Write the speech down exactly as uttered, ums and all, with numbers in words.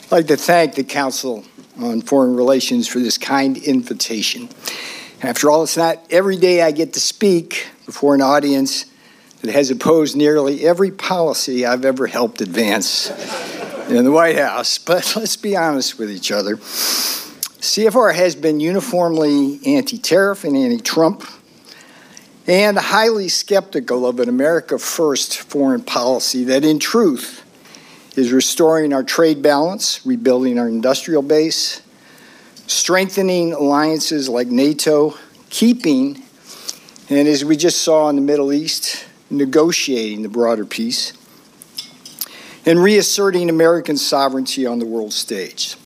I'd like to thank the Council on Foreign Relations for this kind invitation. After all, it's not every day I get to speak before an audience that has opposed nearly every policy I've ever helped advance in the White House. But let's be honest with each other. C F R has been uniformly anti-tariff and anti-Trump, and highly skeptical of an America First foreign policy that, in truth, is restoring our trade balance, rebuilding our industrial base, strengthening alliances like NATO, keeping, and as we just saw in the Middle East, negotiating the broader peace, and reasserting American sovereignty on the world stage.